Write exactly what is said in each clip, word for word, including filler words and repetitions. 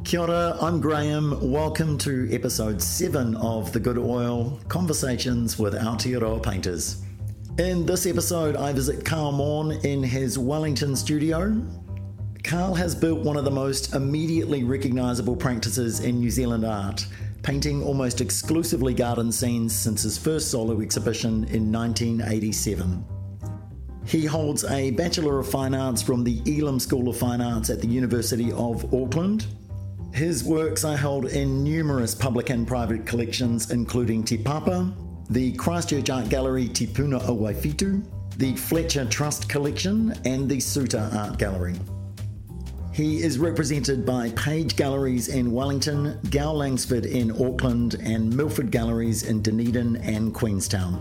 Kia ora, I'm Graham. Welcome to episode seven of The Good Oil, Conversations with Aotearoa Painters. In this episode, I visit Carl Maughan in his Wellington studio. Carl has built one of the most immediately recognisable practices in New Zealand art, painting almost exclusively garden scenes since his first solo exhibition in nineteen eighty-seven. He holds a Bachelor of Fine Arts from the Elam School of Fine Arts at the University of Auckland. His works are held in numerous public and private collections, including Te Papa, the Christchurch Art Gallery Te Puna o Waiwhitu, the Fletcher Trust Collection, and the Suter Art Gallery. He is represented by Page Galleries in Wellington, Gow Langsford in Auckland, and Milford Galleries in Dunedin and Queenstown.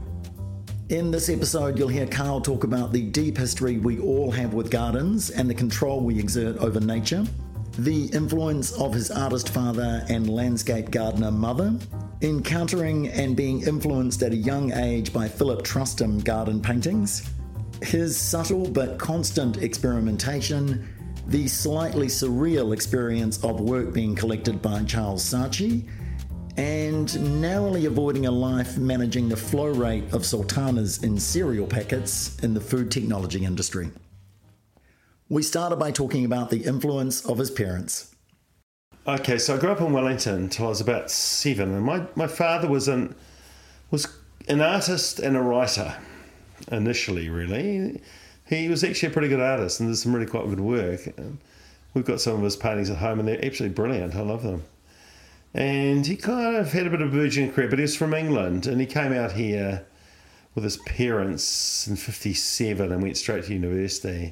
In this episode, you'll hear Carl talk about the deep history we all have with gardens and the control we exert over nature, the influence of his artist father and landscape gardener mother, encountering and being influenced at a young age by Philip Trustham garden paintings, his subtle but constant experimentation, the slightly surreal experience of work being collected by Charles Saatchi, and narrowly avoiding a life managing the flow rate of sultanas in cereal packets in the food technology industry. We started by talking about the influence of his parents. Okay, so I grew up in Wellington until I was about seven, and my, my father was an was an artist and a writer initially, really. He was actually a pretty good artist and did some really quite good work. And we've got some of his paintings at home and they're absolutely brilliant. I love them. And he kind of had a bit of a burgeoning career, but he was from England and he came out here with his parents in fifty-seven and went straight to university.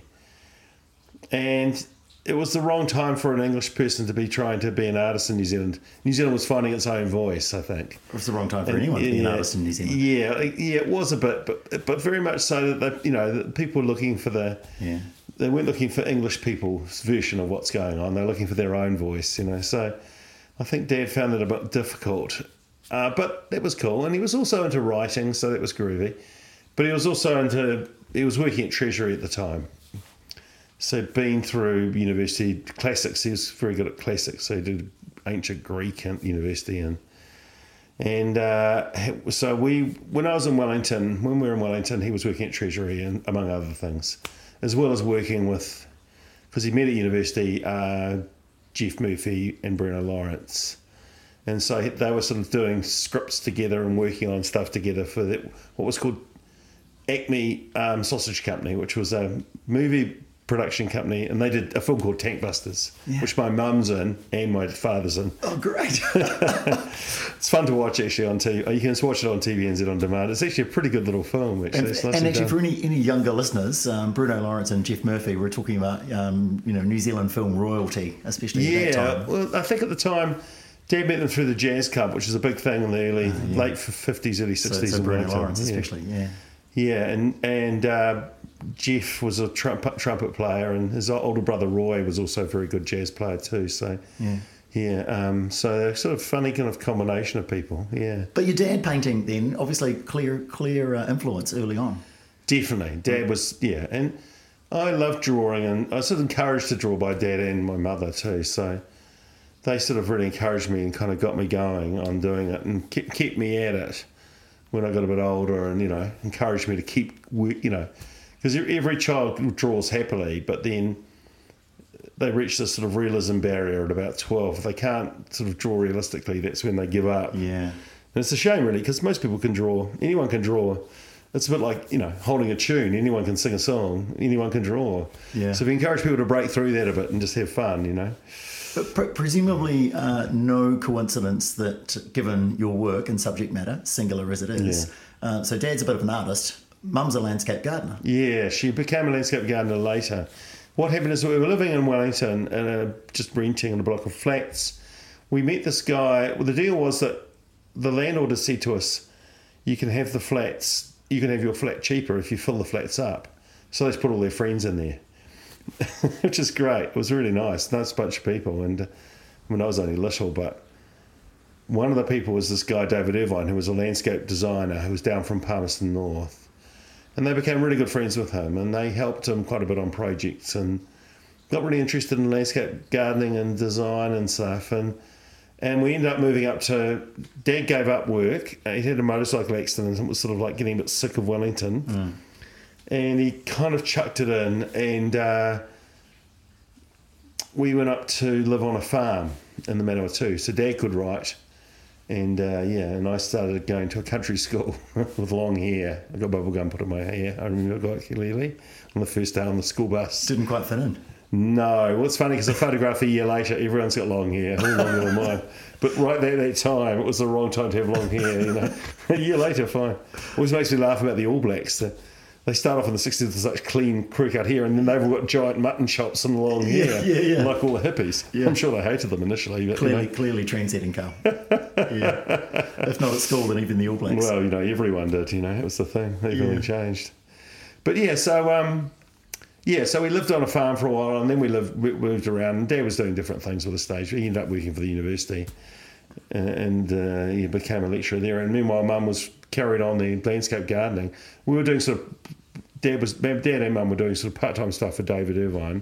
And it was the wrong time for an English person to be trying to be an artist in New Zealand. New Zealand was finding its own voice, I think. It was the wrong time for and, anyone to be yeah, an artist in New Zealand. Yeah, yeah, it was a bit, but but very much so that they, you know that people were looking for the. Yeah. They weren't looking for English people's version of what's going on. They were looking for their own voice, you know. So I think Dad found it a bit difficult, uh, but that was cool. And he was also into writing, so that was groovy. But he was also into. He was working at Treasury at the time. So been through university classics, he was very good at classics. So he did ancient Greek at university, and and uh, so we when I was in Wellington, when we were in Wellington, he was working at Treasury, and among other things, as well as working with, because he met at university, uh, Jeff Murphy and Bruno Lawrence, and so they were sort of doing scripts together and working on stuff together for the, what was called Acme um, Sausage Company, which was a movie production company, and they did a film called Tank Busters, yeah. which my mum's in and my father's in. Oh, great. It's fun to watch actually on T V. You can watch it on T V N Z on demand. It's actually a pretty good little film. Actually. And, and actually done. For any, any younger listeners, um, Bruno Lawrence and Jeff Murphy were talking about um, you know New Zealand film royalty, especially yeah, at that time. Well, I think at the time, Dad met them through the Jazz Club, which was a big thing in the early, uh, yeah. late fifties, early sixties. So, so Bruno Wellington. Lawrence yeah. especially, yeah. Yeah, and, and uh, Jeff was a trumpet, trumpet player, and his older brother Roy was also a very good jazz player too. So, yeah, yeah. Um, so sort of funny kind of combination of people. Yeah. But your dad painting then, obviously clear, clear uh, influence early on. Definitely, Dad was yeah, and I loved drawing, and I was sort of encouraged to draw by Dad and my mother too. So they sort of really encouraged me and kind of got me going on doing it, and kept, kept me at it when I got a bit older, and you know, encouraged me to keep, you know, because every child draws happily, but then they reach this sort of realism barrier at about twelve. If they can't sort of draw realistically, that's when they give up. Yeah, and it's a shame really, because most people can draw. Anyone can draw. It's a bit like, you know, holding a tune. Anyone can sing a song. Anyone can draw. Yeah. So we encourage people to break through that a bit and just have fun, you know. But pre- presumably uh, no coincidence that, given your work and subject matter, singular as it is, yeah. uh, so Dad's a bit of an artist, Mum's a landscape gardener. Yeah, she became a landscape gardener later. What happened is we were living in Wellington and uh, just renting in a block of flats. We met this guy. Well, the deal was that the landlord had said to us, you can have the flats, you can have your flat cheaper if you fill the flats up. So they just put all their friends in there. Which is great. It was really nice. Nice bunch of people. And uh, I mean, I was only little, but one of the people was this guy, David Irvine, who was a landscape designer who was down from Palmerston North. And they became really good friends with him, and they helped him quite a bit on projects. And got really interested in landscape gardening and design and stuff, and and we ended up moving up to. Dad gave up work. He had a motorcycle accident and was sort of like getting a bit sick of Wellington, mm. and he kind of chucked it in, and uh, we went up to live on a farm in the Manawatu. So Dad could write. And uh, yeah, and I started going to a country school with long hair. I got bubble gum put in my hair. I remember I got clearly on the first day on the school bus. Didn't quite fit in. No, well, it's funny because I photograph a year later, everyone's got long hair, all longer than mine. But right there at that time, it was the wrong time to have long hair. You know, a year later, fine. Always makes me laugh about the All Blacks. The, They start off in the sixties with such clean crew-cut hair, and then they've all got giant mutton chops and long hair, yeah, yeah, yeah. like all the hippies. Yeah. I'm sure they hated them initially. But, clearly, you know. clearly trendsetting, Carl. yeah. If not at school, then even the All Blacks. Well, you know, everyone did. You know, it was the thing. Everything yeah. changed. But yeah, so um, yeah, so we lived on a farm for a while, and then we lived, we moved around. And Dad was doing different things with the stage. He ended up working for the university, and uh, he became a lecturer there. And meanwhile, Mum was carried on the landscape gardening. We were doing sort of. Dad was Dad and Mum were doing sort of part-time stuff for David Irvine,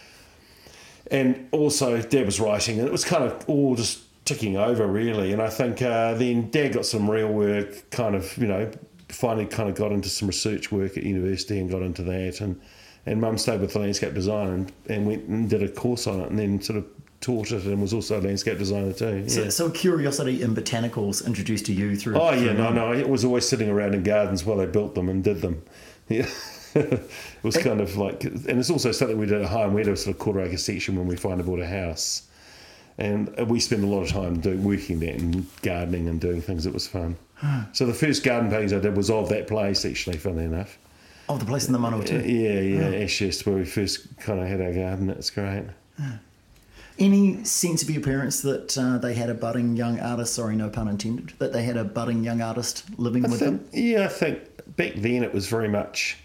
and also Dad was writing, and it was kind of all just ticking over really. And I think uh, then Dad got some real work, kind of you know, finally kind of got into some research work at university and got into that, and and Mum stayed with the landscape design and, and went and did a course on it, and then sort of taught it and was also a landscape designer too. Yeah. So, so curiosity in botanicals introduced to you through. Oh yeah, through no, no, it was always sitting around in gardens while they built them and did them. Yeah. It was kind of like, and it's also something we did at home. We had a sort of quarter acre section when we finally bought a house, and we spent a lot of time doing working there and gardening and doing things. It was fun. So the first garden paintings I did was of that place, actually, funnily enough. Oh, the place in the Manawatu. Yeah, yeah, oh. Ashurst, where we first kind of had our garden. It's great. Oh. Any sense of your parents that uh, they had a budding young artist, sorry, no pun intended, that they had a budding young artist living I with think, them? Yeah, I think back then it was very much,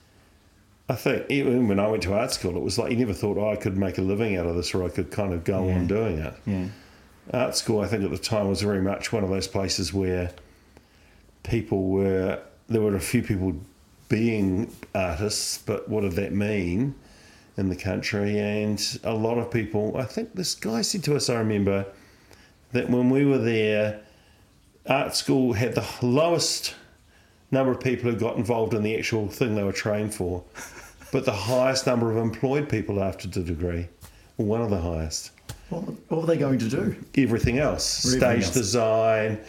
I think even when I went to art school, it was like you never thought, oh, I could make a living out of this or I could kind of go yeah. on doing it. Yeah. Art school, I think at the time, was very much one of those places where people were, there were a few people being artists, but what did that mean in the country? And a lot of people, I think this guy said to us, I remember, that when we were there, art school had the lowest number of people who got involved in the actual thing they were trained for, but the highest number of employed people after the degree, or one of the highest. What, what were they going to do? Everything else. Everything Stage else. design,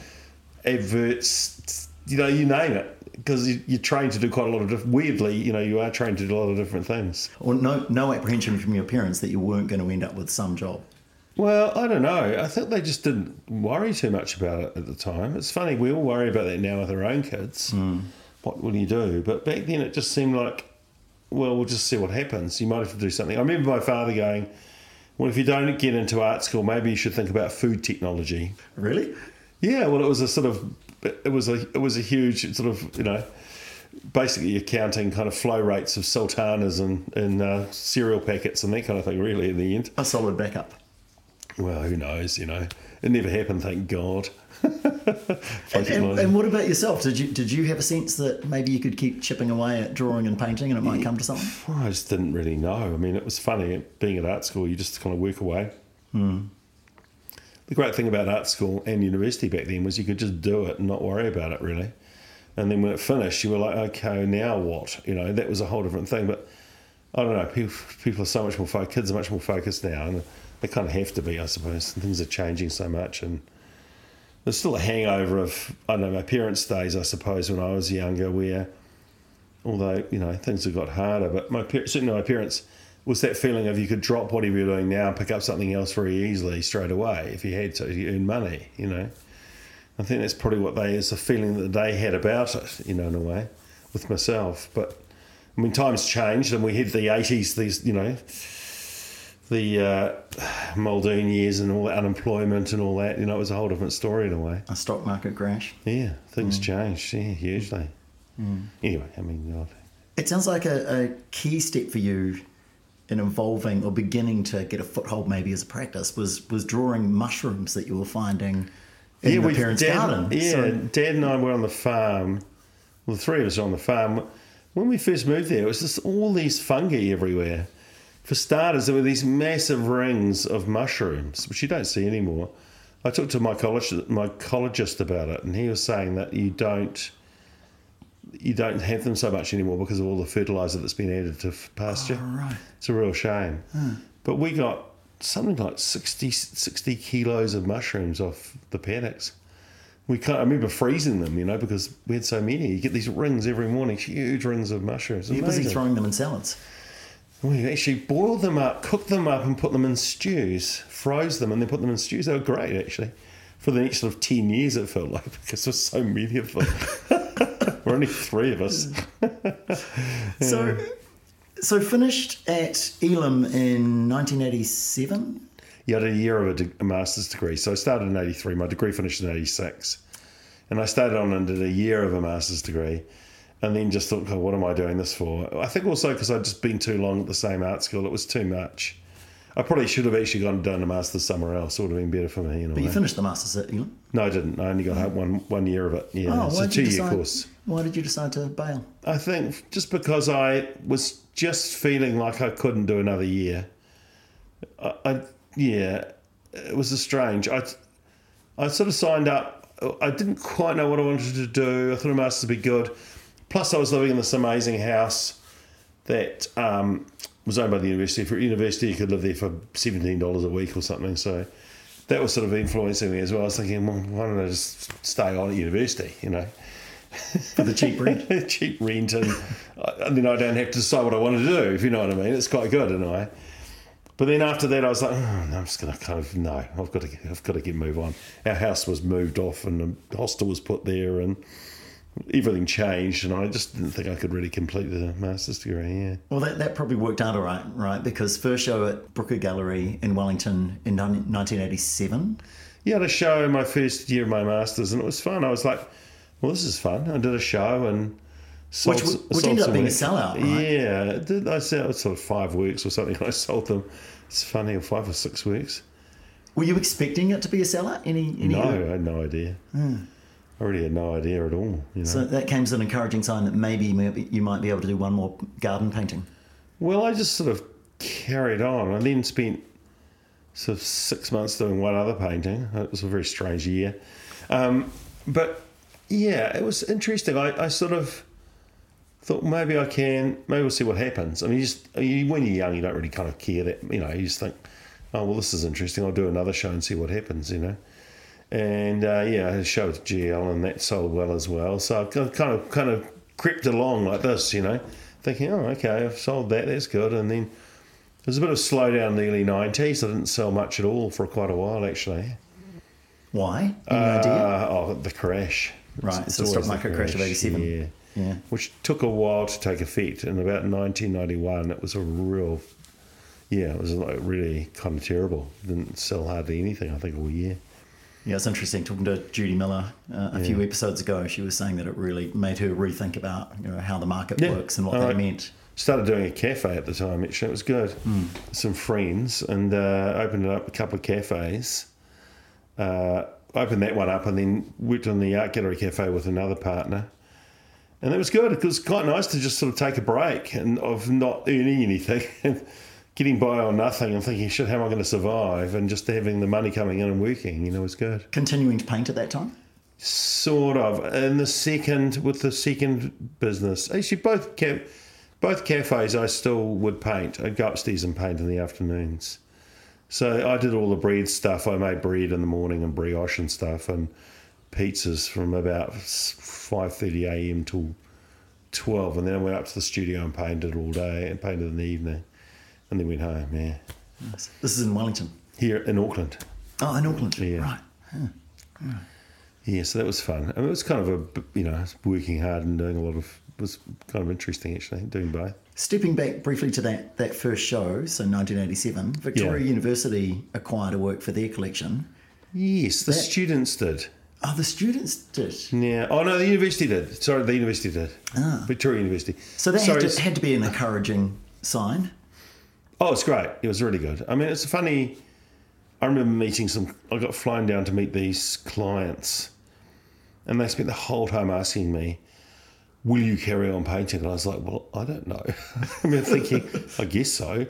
adverts, you know, you name it. Because you, you're trained to do quite a lot of different, weirdly, you know, you are trained to do a lot of different things. Or no, no apprehension from your parents that you weren't going to end up with some job? Well, I don't know. I think they just didn't worry too much about it at the time. It's funny, we all worry about that now with our own kids. Mm. What will you do? But back then it just seemed like, well, we'll just see what happens. You might have to do something. I remember my father going, well, if you don't get into art school, maybe you should think about food technology. Really? Yeah, well, it was a sort of, it was a, it was a huge sort of, you know, basically accounting kind of flow rates of sultanas and, and uh, cereal packets and that kind of thing, really, in the end. A solid backup. Well, who knows, you know. It never happened, thank God. and, and, and what about yourself? Did you did you have a sense that maybe you could keep chipping away at drawing and painting and it might come to something? Well, I just didn't really know. I mean, it was funny, being at art school, you just kind of work away. Hmm. The great thing about art school and university back then was you could just do it and not worry about it, really. And then when it finished, you were like, okay, now what? You know, that was a whole different thing. But I don't know, people, people are so much more focused, kids are much more focused now, and they kind of have to be, I suppose. Things are changing so much, and there's still a hangover of, I don't know, my parents' days, I suppose, when I was younger, where, although, you know, things have got harder, but my certainly my parents, was that feeling of you could drop whatever you're doing now and pick up something else very easily straight away if you had to, you earn money, you know. I think that's probably what they, is the feeling that they had about it, you know, in a way, with myself. But, I mean, times changed, and we had the eighties, these, you know, the uh, Muldoon years and all that unemployment and all that, you know, it was a whole different story in a way. A stock market crash. Yeah, things mm. changed, yeah, hugely. Mm. Anyway, I mean... God. It sounds like a, a key step for you in evolving or beginning to get a foothold maybe as a practice was was drawing mushrooms that you were finding in yeah, your we, parents' Dad, garden. Yeah, so, Dad and I were on the farm. Well, the three of us were on the farm. When we first moved there, it was just all these fungi everywhere. For starters, there were these massive rings of mushrooms, which you don't see anymore. I talked to my college, mycologist about it, and he was saying that you don't you don't have them so much anymore because of all the fertiliser that's been added to pasture. Oh, right. It's a real shame. Hmm. But we got something like sixty, sixty kilos of mushrooms off the paddocks. We can't, I remember freezing them, you know, because we had so many. You get these rings every morning, huge rings of mushrooms. You're busy Amazing. throwing them in salads. We actually boiled them up, cooked them up and put them in stews, froze them and then put them in stews. They were great, actually. For the next sort of ten years, it felt like, because there was so many of them. We're only three of us. So, so finished at Elam in nineteen eighty-seven? Yeah, I did a year of a, de- a master's degree. So I started in eighty-three. My degree finished in eighty-six. And I stayed on and did a year of a master's degree. And then just thought, oh, what am I doing this for? I think also because I'd just been too long at the same art school. It was too much. I probably should have actually gone and done a master's somewhere else. It would have been better for me. In a But way. you finished the masters at Elam? No, I didn't. I only got oh. one one year of it. Yeah, Oh, it's why a did you two-year decide, course. Why did you decide to bail? I think just because I was just feeling like I couldn't do another year. I, I yeah, it was a strange. I I sort of signed up. I didn't quite know what I wanted to do. I thought a master's would be good. Plus, I was living in this amazing house that um, was owned by the university. For university, you could live there for seventeen dollars a week or something. So that was sort of influencing me as well. I was thinking, well, why don't I just stay on at university, you know? For the cheap rent. cheap rent, and, and then I don't have to decide what I want to do, if you know what I mean. It's quite good in a way. But then after that, I was like, oh, no, I'm just going to kind of, no, I've got to, I've got to get move on. Our house was moved off and the hostel was put there and everything changed, and I just didn't think I could really complete the master's degree, yeah. Well, that, that probably worked out all right, right? Because first show at Brooker Gallery in Wellington in nineteen eighty-seven. Yeah, I had a show in my first year of my master's, and it was fun. I was like, well, this is fun. I did a show and sold, Which, which sold ended up some being a work. sellout, right? Yeah, it did. I sold sort of five weeks or something. I sold them. It's funny, or five or six weeks. Were you expecting it to be a sellout? Any, any No, I had no idea. Hmm. I really had no idea at all. You know? So that came as an encouraging sign that maybe, maybe you might be able to do one more garden painting. Well, I just sort of carried on. I then spent sort of six months doing one other painting. It was a very strange year. Um, but, yeah, it was interesting. I, I sort of thought maybe I can, maybe we'll see what happens. I mean, you just you, when you're young, you don't really kind of care that, you know, you just think, oh, well, this is interesting. I'll do another show and see what happens, you know. And uh, yeah, I had a show with G L and that sold well as well. So I kind of kind of crept along like this, you know, thinking, oh, okay, I've sold that, that's good. And then there was a bit of slowdown in the early nineties. I didn't sell much at all for quite a while, actually. Why? Any uh, idea? Oh, the crash. Right, It's so stock always the market crash of eighty-seven. Yeah. Yeah. Which took a while to take effect. In about nineteen ninety-one, it was a real, yeah, it was like really kind of terrible. Didn't sell hardly anything, I think, all year. Yeah, it's interesting. Talking to Judy Miller uh, a Yeah. few episodes ago, she was saying that it really made her rethink about, you know, how the market Yeah. works and what All that right. meant. Started doing a cafe at the time, actually. It was good. Mm. Some friends, and uh, opened up a couple of cafes. Uh, opened that one up and then worked on the Art Gallery Cafe with another partner. And that was good. It was quite nice to just sort of take a break and of not earning anything and getting by on nothing and thinking, shit, how am I going to survive? And just having the money coming in and working, you know, was good. Continuing to paint at that time? Sort of. And the second, with the second business, actually both ca- both cafes I still would paint. I'd go upstairs and paint in the afternoons. So I did all the bread stuff. I made bread in the morning and brioche and stuff and pizzas from about five thirty a.m. till twelve. And then I went up to the studio and painted all day and painted in the evening. And then went home, yeah. Nice. This is in Wellington? Here in Auckland. Oh, in Auckland. Yeah. Right. Yeah. Yeah. Yeah, so that was fun. I mean, it was kind of a, you know, working hard and doing a lot of, it was kind of interesting actually, doing both. Stepping back briefly to that, that first show, so nineteen eighty-seven, Victoria Yeah. University acquired a work for their collection. Yes, the That- students did. Oh, the students did. Yeah. Oh, no, the university did. Sorry, the university did. Ah. Victoria University. So that Sorry, had it's- to, had to be an encouraging sign. Oh, it's great. It was really good. I mean, it's funny. I remember meeting some, I got flown down to meet these clients, and they spent the whole time asking me, will you carry on painting? And I was like, well, I don't know. I mean, thinking, I guess so.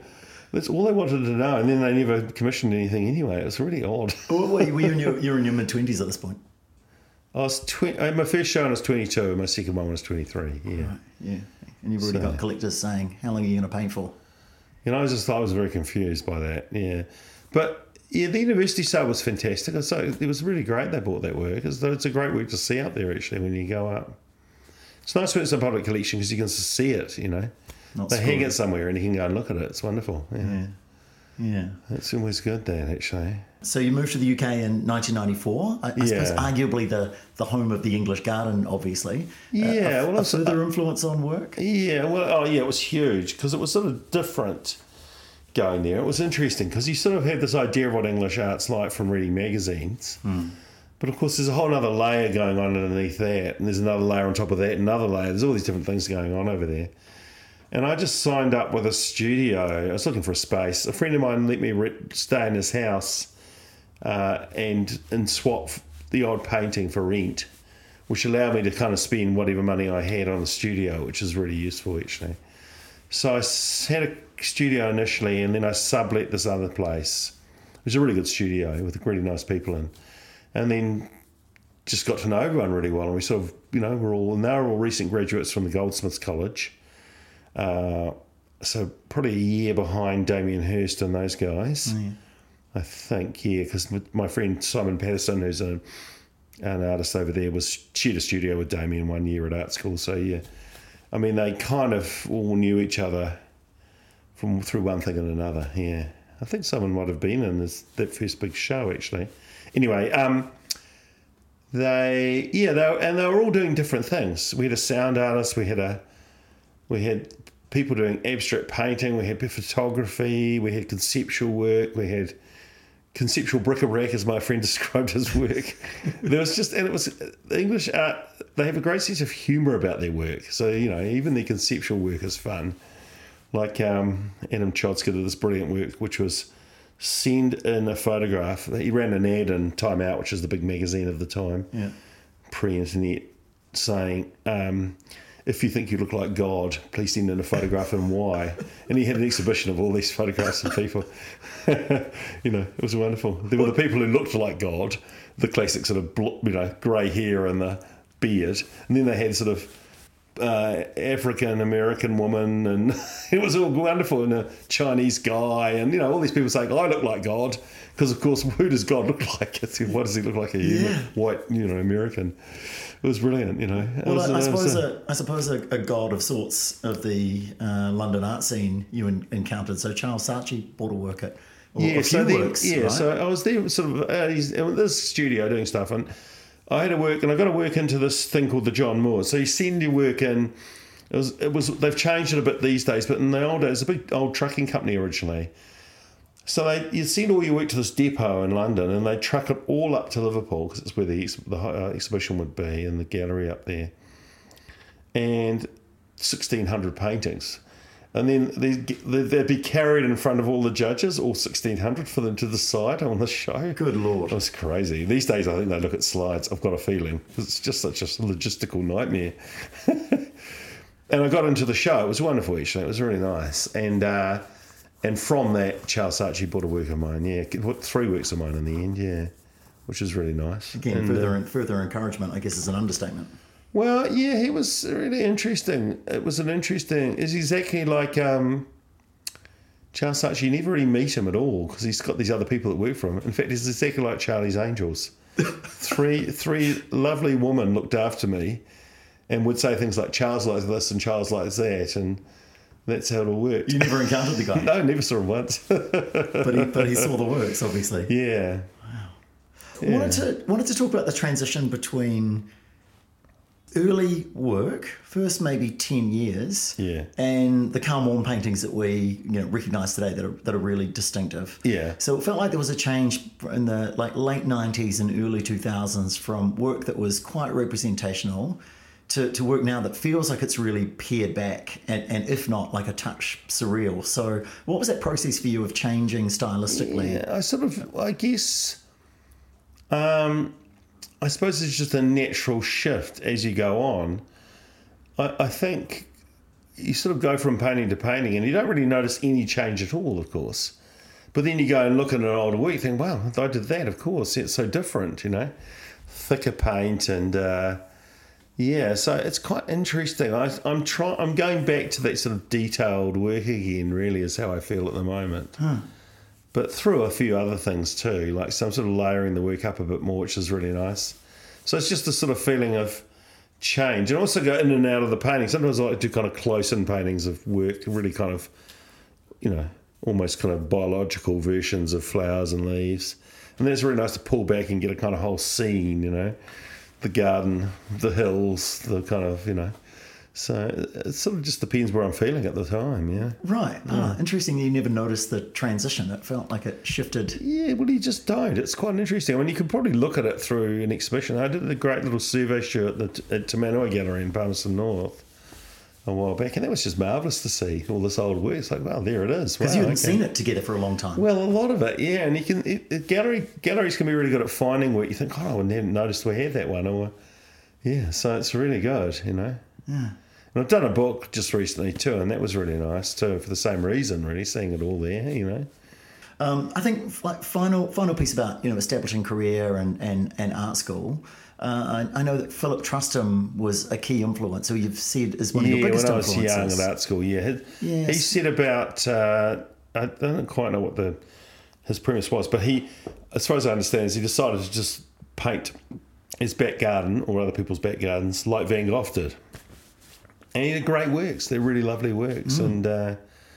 That's all they wanted to know, and then they never commissioned anything anyway. It was really odd. Well, were you, were you in your, you were in your mid-twenties at this point? I was twenty. My first show I was twenty-two, and my second one was twenty-three. Yeah, Right, yeah. And you've already So- got collectors saying, how long are you going to paint for? You know, I was just I was very confused by that. Yeah, but yeah, the university sale was fantastic. So it was really great they bought that work. It's, it's a great work to see out there actually when you go up. It's nice when it's a public collection because you can see it. You know, Not they hang screwed. it somewhere and you can go and look at it. It's wonderful. Yeah, Yeah. Yeah. it's always good that actually. So you moved to the U K in nineteen ninety-four. I, I suppose Yeah. arguably the, the home of the English garden, obviously. Yeah, Uh, a, well, a also- further influence on work? Yeah, well, oh yeah, it was huge because it was sort of different going there. It was interesting because you sort of had this idea of what English art's like from reading magazines. But of course, there's a whole other layer going on underneath that, and there's another layer on top of that, another layer. There's all these different things going on over there. And I just signed up with a studio. I was looking for a space. A friend of mine let me re- stay in his house uh, and and swap the odd painting for rent, which allowed me to kind of spend whatever money I had on the studio, which is really useful actually. So I s- had a studio initially, and then I sublet this other place, which is a really good studio with really nice people in, and then just got to know everyone really well. And we sort of, you know, we're all, and they're all recent graduates from the Goldsmiths College. Uh, so probably a year behind Damien Hirst and those guys, Yeah. I think, yeah, because my friend Simon Patterson, who's a, an artist over there, was shared a studio with Damien one year at art school. So yeah, I mean, they kind of all knew each other from through one thing and another. Yeah, I think someone might have been in this, that first big show actually. Anyway, um, they yeah, they were, and they were all doing different things. We had a sound artist, we had a we had people doing abstract painting, we had photography, we had conceptual work, we had conceptual bric-a-brac, as my friend described his work. There was just, and it was the English art. They have a great sense of humour about their work. So you know, even their conceptual work is fun. Like um, Adam Chodsky did this brilliant work, which was send in a photograph. He ran an ad in Time Out, which is the big magazine of the time, Yeah. pre-internet, saying, um, if you think you look like God, please send in a photograph and why. And he had an exhibition of all these photographs of people. You know, it was wonderful. There were the people who looked like God, the classic sort of, bl- you know, grey hair and the beard. And then they had sort of uh, African American woman, and it was all wonderful, and a Chinese guy, and you know, all these people saying, I look like God, because of course, who does God look like? What does he look like? A human, Yeah. white, you know, American. It was brilliant, you know. It Well, was, I, I uh, suppose so- a, I suppose a, a god of sorts of the uh, London art scene you en- encountered. So Charles Saatchi bought a work at, or yeah, a few so then, works, yeah, right? so I was there, sort of, uh, he's in this studio doing stuff, and I had to work, and I got to work into this thing called the John Moore. So you send your work in. It was, it was. They've changed it a bit these days, but in the old days, it was a big old trucking company originally. So they, you send all your work to this depot in London, and they truck it all up to Liverpool because it's where the ex, the uh, exhibition would be, and the gallery up there. And sixteen hundred paintings, and then they'd, get- they'd be carried in front of all the judges, all sixteen hundred, for them to decide on the show. Good Lord. It was crazy. These days, I think they look at slides. I've got a feeling it's just such a logistical nightmare. And I got into the show. It was wonderful, actually. It was really nice. And uh, and from that, Charles Saatchi bought a work of mine. Yeah, bought three works of mine in the end. Yeah, which was really nice. Again, And, further uh, further encouragement, I guess, is an understatement. well, yeah, he was really interesting. It was an interesting. It's exactly like um, Charles Saatchi. You never really meet him at all because he's got these other people that work for him. In fact, it's exactly like Charlie's Angels. three three lovely women looked after me, and would say things like Charles likes this and Charles likes that, and that's how it all worked. You never encountered the guy, No, never saw him once. but he but he saw the works, obviously. Yeah. I wanted to wanted to talk about the transition between early work, first maybe ten years, Yeah. and the Karl Malm paintings that we you know recognise today that are that are really distinctive. Yeah. So it felt like there was a change in the like late nineties and early two thousands from work that was quite representational to, to work now that feels like it's really pared back and, and if not like a touch surreal. So what was that process for you of changing stylistically? Yeah, I sort of, I guess, um, I suppose it's just a natural shift as you go on. I, I think, you sort of go from painting to painting, and you don't really notice any change at all, of course. But then you go and look at an older work, you think, wow, I did that, of course. It's so different, you know, thicker paint and uh, yeah. So it's quite interesting. I, I'm trying. I'm going back to that sort of detailed work again. Really, is how I feel at the moment. Huh. But through a few other things too, like some sort of layering the work up a bit more, which is really nice. So it's just a sort of feeling of change, and also go in and out of the painting. Sometimes I like to do kind of close-in paintings of work, really kind of, you know, almost kind of biological versions of flowers and leaves. And then it's really nice to pull back and get a kind of whole scene, you know, the garden, the hills, the kind of, you know. So it sort of just depends where I'm feeling at the time, yeah. Right. Yeah. Ah, interesting. You never noticed the transition. It felt like it shifted. Yeah, well, you just don't. It's quite interesting. I mean, you can probably look at it through an exhibition. I did a great little survey show at the at Te Manua Gallery in Palmerston North a while back, and that was just marvellous to see all this old work. It's like, wow, there it is. Because wow, you hadn't okay. seen it together for a long time. Well, a lot of it, yeah. And you can it, it, gallery galleries can be really good at finding work. You think, oh, I hadn't noticed we had that one, or yeah. So it's really good, you know. Yeah. And I've done a book just recently too, and that was really nice too, for the same reason, really, seeing it all there, you know. Um, I think like final final piece about you know establishing career and, and, and art school. Uh, I, I know that Philip Trustham was a key influence, who you've said is one of yeah, your biggest when I was influences. young at art school, yeah. He, Yes. he said about, uh, I don't quite know what the his premise was, but he, as far as I understand, is he decided to just paint his back garden or other people's back gardens like Van Gogh did. And he did great works. They're really lovely works. Mm. And uh,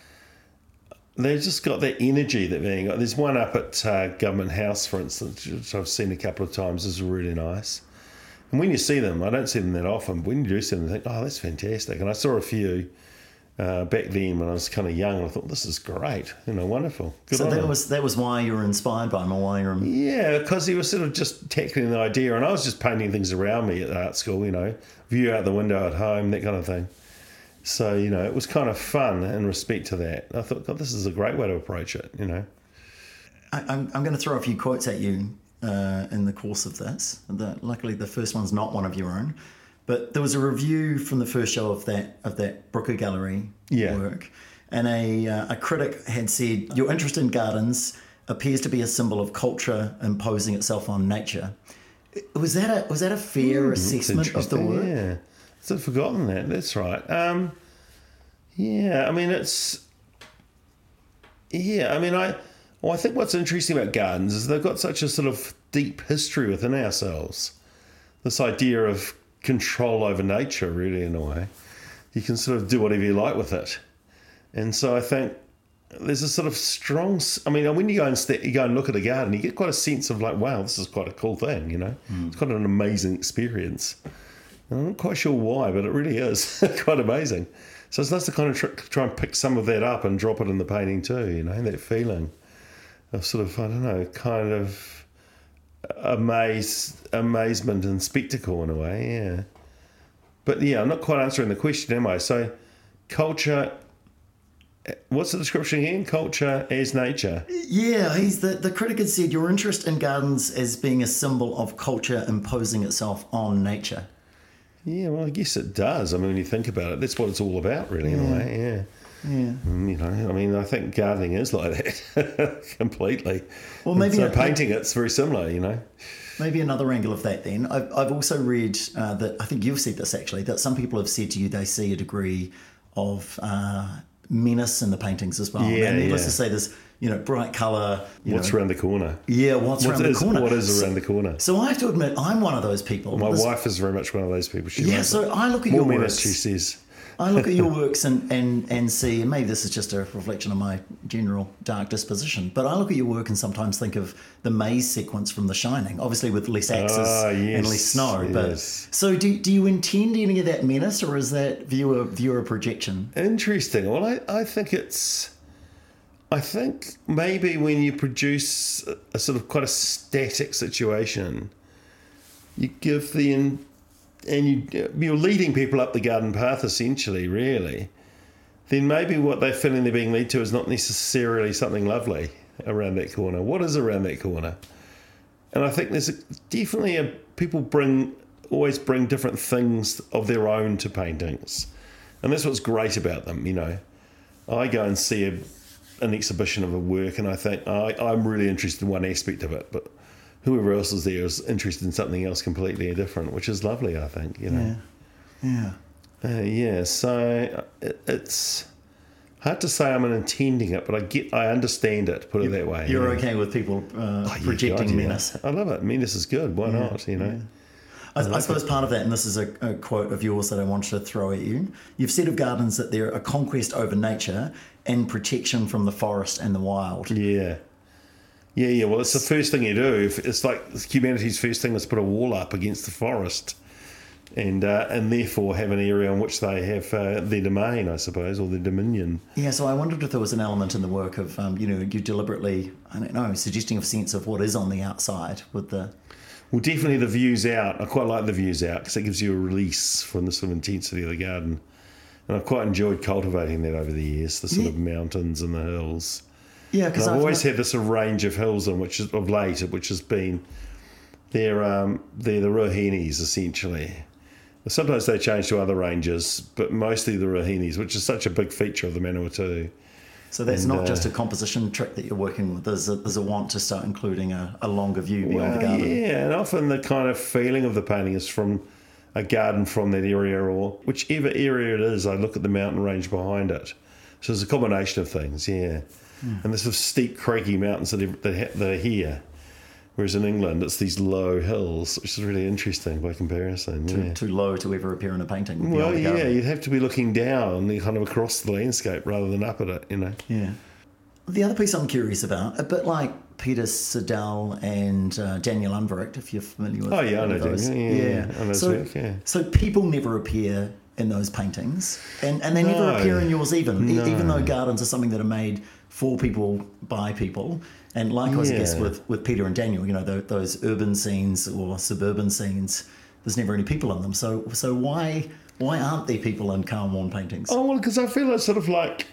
they've just got that energy that Van Gogh. There's one up at uh, Government House, for instance, which I've seen a couple of times. Is really nice. And when you see them, I don't see them that often, but when you do see them, you think, oh, that's fantastic. And I saw a few uh, back then when I was kind of young, and I thought, this is great. You know, wonderful. Good so on that him. was that was why you were inspired by him, or why you're... Yeah, because he was sort of just tackling the idea, and I was just painting things around me at art school, you know, view out the window at home, that kind of thing. So, you know, it was kind of fun in respect to that. I thought, God, this is a great way to approach it, you know. I, I'm, I'm going to throw a few quotes at you uh, in the course of this. The, luckily, the first one's not one of your own. But there was a review from the first show of that of that Brooker Gallery yeah. work. And a, uh, a critic had said, your interest in gardens appears to be a symbol of culture imposing itself on nature. Was that a, was that a fair mm, assessment of the work? Yeah. I've forgotten that. That's right. Um, yeah, I mean, it's... Yeah, I mean, I... Well, I think what's interesting about gardens is they've got such a sort of deep history within ourselves. This idea of control over nature, really, in a way. You can sort of do whatever you like with it. And so I think there's a sort of strong... I mean, when you go and st- you go and look at a garden, you get quite a sense of like, wow, this is quite a cool thing, you know? Mm. It's quite an amazing experience. I'm not quite sure why, but it really is quite amazing. So it's nice to kind of try, try and pick some of that up and drop it in the painting too, you know, that feeling of sort of, I don't know, kind of amaze, amazement and spectacle in a way, yeah. But yeah, I'm not quite answering the question, am I? So culture, what's the description again? Culture as nature. Yeah, he's the, the critic had said, your interest in gardens as being a symbol of culture imposing itself on nature. Yeah, well, I guess it does. I mean, when you think about it, that's what it's all about, really, yeah. in a way, yeah. Yeah. You know, I mean, I think gardening is like that, completely. Well, maybe... And so a, painting, it's very similar, you know. Maybe another angle of that then. I've, I've also read uh, that, I think you've said this actually, that some people have said to you they see a degree of uh, menace in the paintings as well. Yeah, and needless yeah. to say, there's, you know, bright colour. What's know, around the corner? Yeah, what's what around is, the corner? What is so, around the corner? So I have to admit, I'm one of those people. My There's, wife is very much one of those people. She yeah, so it. I look at More your menace, works. she says. I look at your works and, and, and see, and maybe this is just a reflection of my general dark disposition, but I look at your work and sometimes think of the maze sequence from The Shining, obviously with less axes ah, yes, and less snow. But yes. So do, do you intend any of that menace, or is that viewer, viewer projection? Interesting. Well, I, I think it's... I think maybe when you produce a, a sort of quite a static situation, you give the... In, and you, you're leading people up the garden path, essentially, really, then maybe what they're feeling they're being led to is not necessarily something lovely around that corner. What is around that corner? And I think there's a, definitely a, people bring always bring different things of their own to paintings. And that's what's great about them, you know. I go and see a, an exhibition of a work and I think, I, I'm really interested in one aspect of it, but whoever else is there is interested in something else completely different, which is lovely, I think, you know. Yeah. Yeah. Uh, yeah, so it, it's hard to say I'm intending it, but I get, I understand it, put it You're, that way. You're you know? okay with people uh, Oh, yeah, projecting God, yeah. menace. I love it. Menace is good. Why Yeah, not, you know? yeah. I, I suppose part of that, and this is a, a quote of yours that I want to throw at you, you've said of gardens that they're a conquest over nature and protection from the forest and the wild. Yeah. Yeah, yeah. Well, it's the first thing you do. If it's like humanity's first thing is put a wall up against the forest and uh, and therefore have an area on which they have uh, their domain, I suppose, or their dominion. Yeah, so I wondered if there was an element in the work of, um, you know, you deliberately, I don't know, suggesting a sense of what is on the outside with the... Well, definitely the views out. I quite like the views out because it gives you a release from the sort of intensity of the garden. And I've quite enjoyed cultivating that over the years, the sort Yeah. of mountains and the hills. Yeah, because I've I've always no- had this sort of range of hills on which is, of late, which has been they're um, they're the Rohini's essentially. Sometimes they change to other ranges, but mostly the Rohini's, which is such a big feature of the Manawatu. So that's and, not uh, just a composition trick that you're working with. There's a, there's a want to start including a, a longer view beyond Well, the garden. yeah, and often the kind of feeling of the painting is from a garden from that area, or whichever area it is. I look at the mountain range behind it. So it's a combination of things, yeah. Mm. And the sort of steep, craggy mountains that are, that ha- that are here. Whereas in England, it's these low hills, which is really interesting by comparison. Too, yeah. too low to ever appear in a painting. beyond Well, the yeah, garden. you'd have to be looking down kind of across the landscape rather than up at it, you know. Yeah. The other piece I'm curious about, a bit like Peter Siddell and uh, Daniel Unverricht, if you're familiar with Oh, yeah, I know with those. Daniel. Yeah, yeah, I know his so, work, yeah. so people never appear in those paintings, and, and they never No. appear in yours even, e- No. even though gardens are something that are made for people, by people. And likewise, I guess, Yeah. with, with Peter and Daniel, you know, tho- those urban scenes or suburban scenes, there's never any people in them. So so why why aren't there people in Carl Morn paintings? Oh, well, because I feel it's sort of like...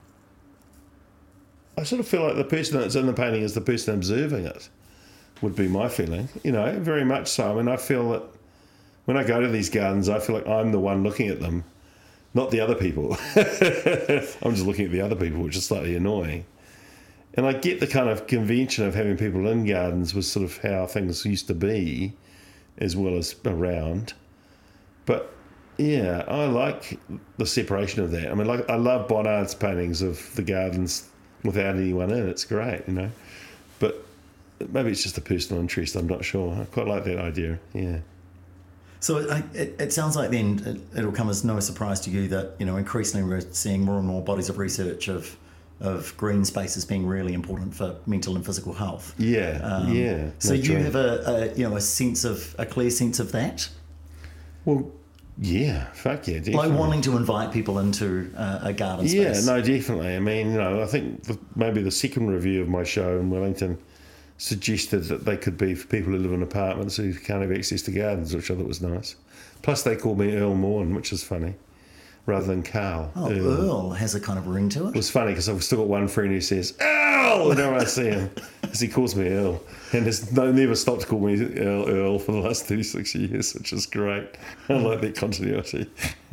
I sort of feel like the person that's in the painting is the person observing it, would be my feeling. You know, very much so. I mean, I feel that when I go to these gardens, I feel like I'm the one looking at them, not the other people. I'm just looking at the other people, which is slightly annoying. And I get the kind of convention of having people in gardens was sort of how things used to be, as well as around. But yeah, I like the separation of that. I mean, like I love Bonnard's paintings of the gardens without anyone in. It's great, you know. But maybe it's just a personal interest. I'm not sure. I quite like that idea. Yeah. So it, it, it sounds like then it, it'll come as no surprise to you that, you know, increasingly we're seeing more and more bodies of research of of green spaces being really important for mental and physical health. Yeah. Um, yeah. So that's you right. have a, a you know a sense of a clear sense of that, Well, yeah. Fuck yeah. Definitely. like wanting to invite people into uh, a garden Yeah, space. no, definitely. I mean, you know, I think the, maybe the second review of my show in Wellington suggested that they could be for people who live in apartments who can't have access to gardens, which I thought was nice. Plus, they called me Earl Morn, which is funny, rather than Carl. Oh, Earl has a kind of ring to It it. was funny because I've still got one friend who says Earl whenever I see him, because he calls me Earl, and has no, never stopped to call me Earl, Earl for the last thirty-six years, which is great. I like that continuity.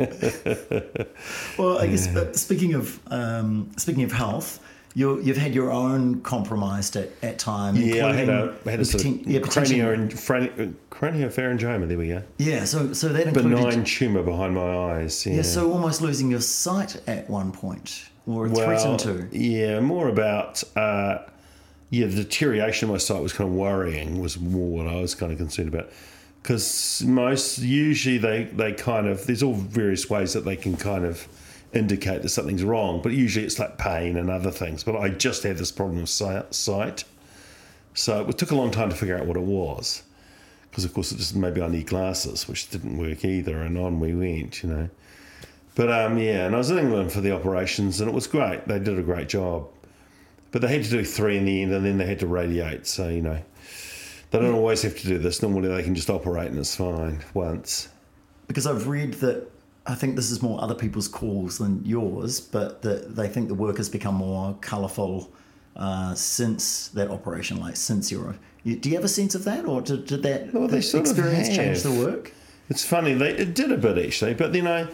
Well, I guess uh, speaking of um, speaking of health, you you've had your own compromised at, at time. Yeah, I had a, including I had a sort poten- of yeah, potentially- cranio and fran- craniopharyngioma. There we go. yeah. So so that included Benign tumour behind my eyes. Yeah. yeah. So almost losing your sight at one point, or well, threatened to. yeah, more about uh, yeah, the deterioration of my sight was kind of worrying. Was more what I was kind of concerned about. Because most usually they, they kind of there's all various ways that they can kind of indicate that something's wrong, but usually it's like pain and other things. But I just had this problem of sight, sight. So it took a long time to figure out what it was, because of course it just maybe I need glasses, which didn't work either, and on we went, you know. But um, yeah, and I was in England for the operations, and it was great. They did a great job, but they had to do three in the end, and then they had to radiate. So you know. They don't always have to do this. Normally they can just operate and it's fine once. Because I've read that, I think this is more other people's calls than yours, but that they think the work has become more colourful uh, since that operation, like since your... You, do you have a sense of that, or did, did that, Well, they that sort of experience change have. the work? It's funny, they it did a bit actually, but then I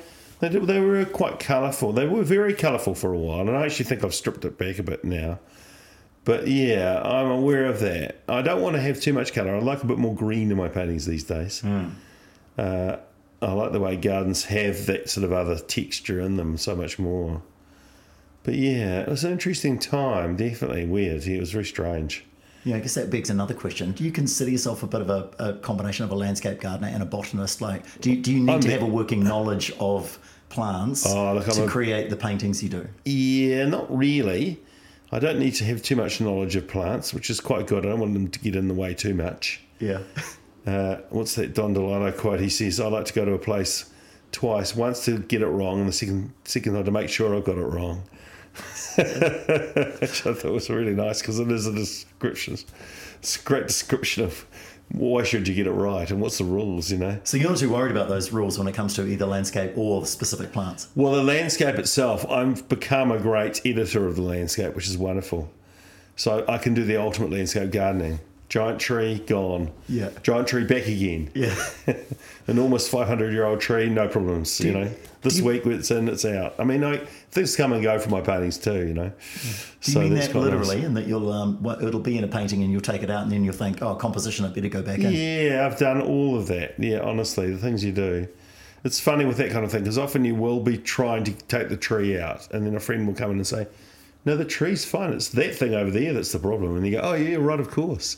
They, did, they were quite colourful. They were very colourful for a while, and I actually think I've stripped it back a bit now. But yeah, I'm aware of that. I don't want to have too much colour. I like a bit more green in my paintings these days. Mm. Uh, I like the way gardens have that sort of other texture in them so much more. But yeah, it was an interesting time, definitely weird. It was very strange. Yeah, I guess that begs another question. Do you consider yourself a bit of a, a combination of a landscape gardener and a botanist? Like, do you, do you need I'm to have a working knowledge of plants oh, look, to a, create the paintings you do? Yeah, not really. I don't need to have too much knowledge of plants, which is quite good. I don't want them to get in the way too much. Yeah. Uh, what's that Don Delano quote? He says, I like to go to a place twice, once to get it wrong and the second second time to make sure I've got it wrong. Which I thought was really nice because it is a description. It's a great description of why should you get it right and what's the rules, you know. So you're not too worried about those rules when it comes to either landscape or specific plants? Well, the landscape itself, I've become a great editor of the landscape, which is wonderful. So I can do the ultimate landscape gardening. Giant tree, gone. Yeah. Giant tree, back again. Yeah. An almost five hundred year old tree, no problems, you, you know. This you, week it's in, it's out. I mean, I, things come and go from my paintings too, you know. Do you so mean that literally, nice. And that you'll um, well, it'll be in a painting and you'll take it out and then you'll think, oh, composition, I better go back in? Yeah, I've done all of that. Yeah, honestly, the things you do. It's funny with that kind of thing because often you will be trying to take the tree out and then a friend will come in and say, no, the tree's fine. It's that thing over there that's the problem. And you go, oh, yeah, right, of course.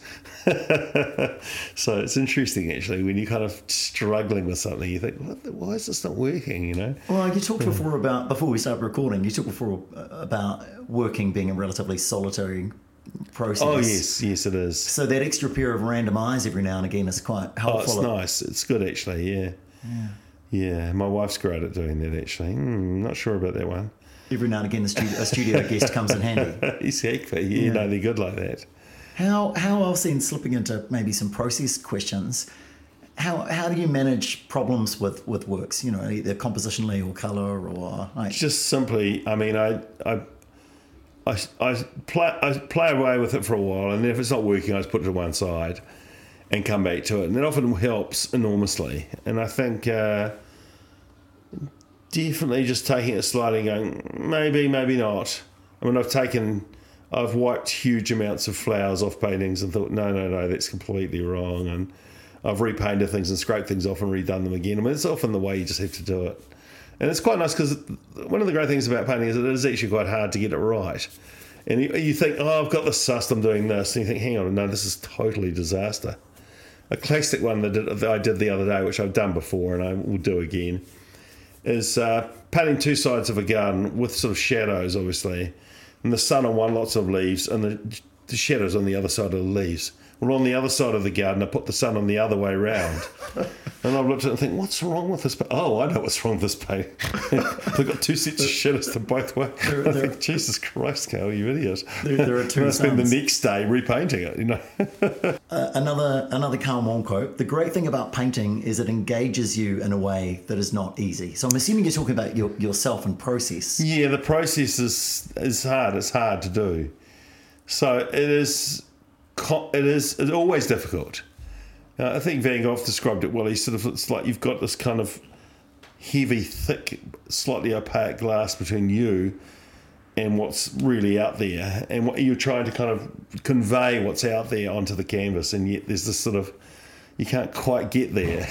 So it's interesting, actually, when you're kind of struggling with something, you think, what, why is this not working, you know? Well, you talked before about, before we started recording, you talked before about working being a relatively solitary process. Oh, yes, yes, it is. So that extra pair of random eyes every now and again is quite helpful. Oh, it's nice. It's good, actually, yeah. Yeah. Yeah, my wife's great at doing that, actually. Mm, not sure about that one. Every now and again, a studio, a studio guest comes in handy. Exactly. You yeah. know, they're good like that. How how else then, slipping into maybe some process questions, how how do you manage problems with, with works, you know, either compositionally or colour or... Like... Just simply, I mean, I I I, I, play, I play away with it for a while, and then if it's not working, I just put it to one side and come back to it. And that often helps enormously. And I think... Uh, Definitely just taking it slowly and going, maybe, maybe not. I mean, I've taken, I've wiped huge amounts of flowers off paintings and thought, no, no, no, that's completely wrong. And I've repainted things and scraped things off and redone them again. I mean, it's often the way you just have to do it. And it's quite nice because one of the great things about painting is that it is actually quite hard to get it right. And you, you think, oh, I've got this sussed, I'm doing this. And you think, hang on, no, this is totally disaster. A classic one that, did, that I did the other day, which I've done before and I will do again, is uh, painting two sides of a garden with sort of shadows, obviously, and the sun on one, lots of leaves, and the, the shadows on the other side of the leaves. Well, on the other side of the garden, I put the sun on the other way round. And I've looked at it and think, what's wrong with this paint? Oh, I know what's wrong with this paint. They've got two sets of shadows to both ways. I think, Jesus Christ, Carl, you idiot. There, there are two and I spend the next day repainting it, you know. uh, another another Karl Malm quote, the great thing about painting is it engages you in a way that is not easy. So I'm assuming you're talking about your, yourself and process. Yeah, the process is, is hard. It's hard to do. So it is... It is it's always difficult. Uh, I think Van Gogh described it well. He sort of, it's like you've got this kind of heavy, thick, slightly opaque glass between you and what's really out there, and what you're trying to kind of convey what's out there onto the canvas, and yet there's this sort of, you can't quite get there,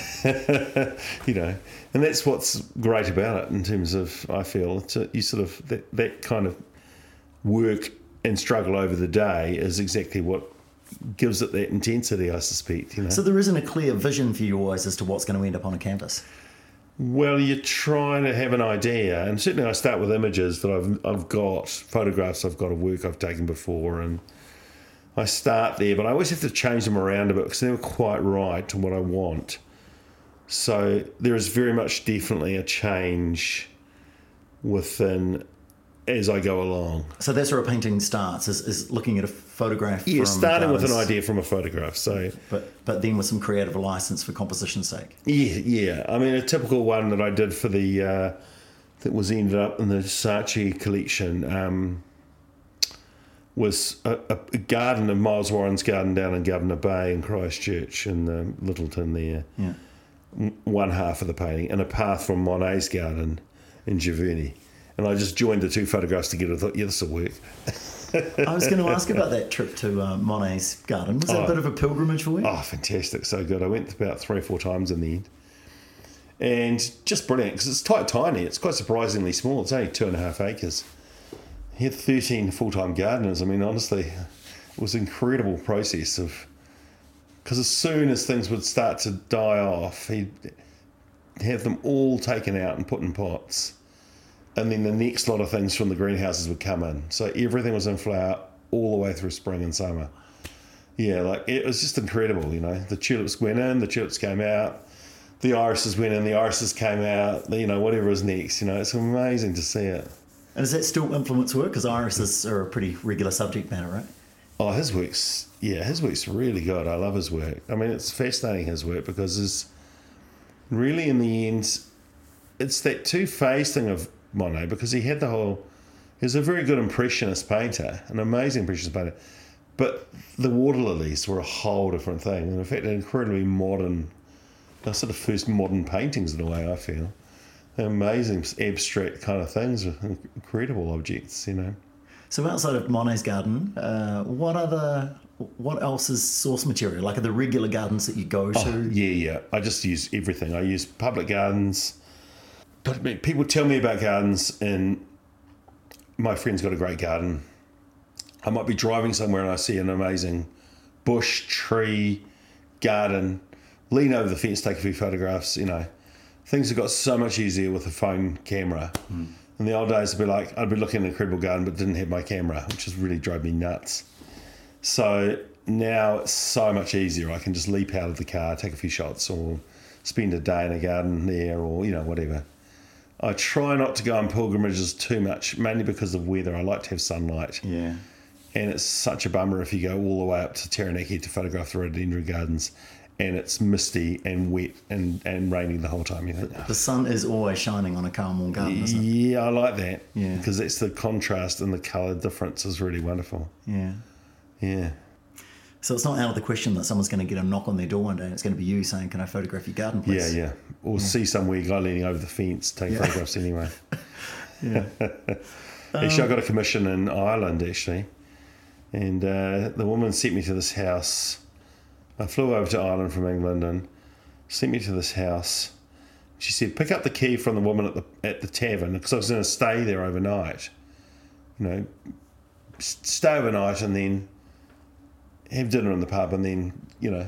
you know. And that's what's great about it in terms of, I feel, it's a, you sort of, that, that kind of work and struggle over the day is exactly what gives it that intensity, I suspect. You know? So there isn't a clear vision for you always as to what's going to end up on a canvas? Well, you're trying to have an idea, and certainly I start with images that I've I've got, photographs I've got of work I've taken before, and I start there, but I always have to change them around a bit because they're never quite right to what I want. So there is very much definitely a change within as I go along. So that's where a painting starts, is, is looking at a photograph. Yeah, from starting those, with an idea from a photograph. So, but but then with some creative license for composition's sake. Yeah, yeah. I mean, a typical one that I did for the uh, that was ended up in the Saatchi collection um, was a, a garden of Miles Warren's garden down in Governor Bay in Christchurch in the Littleton there. Yeah. One half of the painting, and a path from Monet's garden in Giverny. And I just joined the two photographs together. I thought, yeah, this will work. I was going to ask about that trip to uh, Monet's garden. Was that Oh. a bit of a pilgrimage for you? Oh, fantastic. So good. I went about three or four times in the end. And just brilliant, because it's quite tiny. It's quite surprisingly small. It's only two and a half acres. He had thirteen full-time gardeners. I mean, honestly, it was an incredible process of... Because as soon as things would start to die off, he'd have them all taken out and put in pots. And then the next lot of things from the greenhouses would come in. So everything was in flower all the way through spring and summer. Yeah, like it was just incredible, you know. The tulips went in, the tulips came out. The irises went in, the irises came out, you know, whatever was next, you know. It's amazing to see it. And does that still influence work? Because irises are a pretty regular subject matter, right? Oh, his work's, yeah, his work's really good. I love his work. I mean, it's fascinating, his work, because it's really, in the end, it's that two-phase thing of Monet, because he had the whole, he was a very good impressionist painter, an amazing impressionist painter, but the water lilies were a whole different thing. And in fact, incredibly modern, they're sort of first modern paintings in a way, I feel. They're amazing, abstract kind of things, incredible objects, you know. So outside of Monet's garden, uh, what other, what else is source material? Like are the regular gardens that you go to? Oh, yeah, yeah. I just use everything. I use public gardens. But I mean, people tell me about gardens, and my friend's got a great garden. I might be driving somewhere and I see an amazing bush, tree, garden, lean over the fence, take a few photographs, you know. Things have got so much easier with a phone camera. Mm. In the old days, I'd be like, I'd be looking at an incredible garden but didn't have my camera, which just really drove me nuts. So now it's so much easier. I can just leap out of the car, take a few shots, or spend a day in a garden there, or, you know, whatever. I try not to go on pilgrimages too much, mainly because of weather. I like to have sunlight. Yeah. And it's such a bummer if you go all the way up to Taranaki to photograph the rhododendron gardens and it's misty and wet and, and raining the whole time. You know? The sun is always shining on a Carmel garden, isn't it? Yeah, I like that. Yeah. Because that's the contrast and the colour difference is really wonderful. Yeah. Yeah. So it's not out of the question that someone's going to get a knock on their door one day and it's going to be you saying, can I photograph your garden, please? Yeah, yeah. Or yeah. see some weird guy leaning over the fence, take yeah. photographs anyway. Yeah. Actually, um, I got a commission in Ireland, actually. And uh, the woman sent me to this house. I flew over to Ireland from England and sent me to this house. She said, pick up the key from the woman at the at the tavern, because I was going to stay there overnight. You know, stay overnight and then have dinner in the pub and then, you know,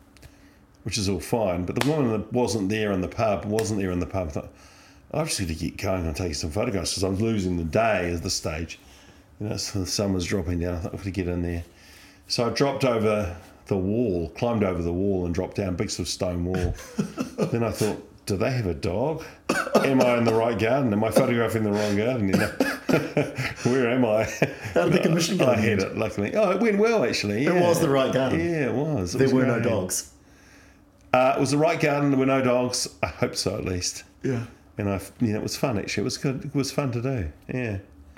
which is all fine. But the woman that wasn't there in the pub, wasn't there in the pub, I thought, I've just got to get going and take some photographs because I'm losing the day at this stage. You know, so the sun was dropping down. I thought I could get in there. So I dropped over the wall, climbed over the wall and dropped down, big sort of stone wall. Then I thought, do they have a dog? Am I in the right garden? Am I photographing the wrong garden? You know? Where am I? How did the commission go? I had it, luckily. Oh, it went well, actually. Yeah. It was the right garden. Yeah, it was. It there was were great. no dogs. Uh, it was the right garden. There were no dogs. I hope so, at least. Yeah. And I, you know, it was fun, actually. It was good. It was fun to do. Yeah.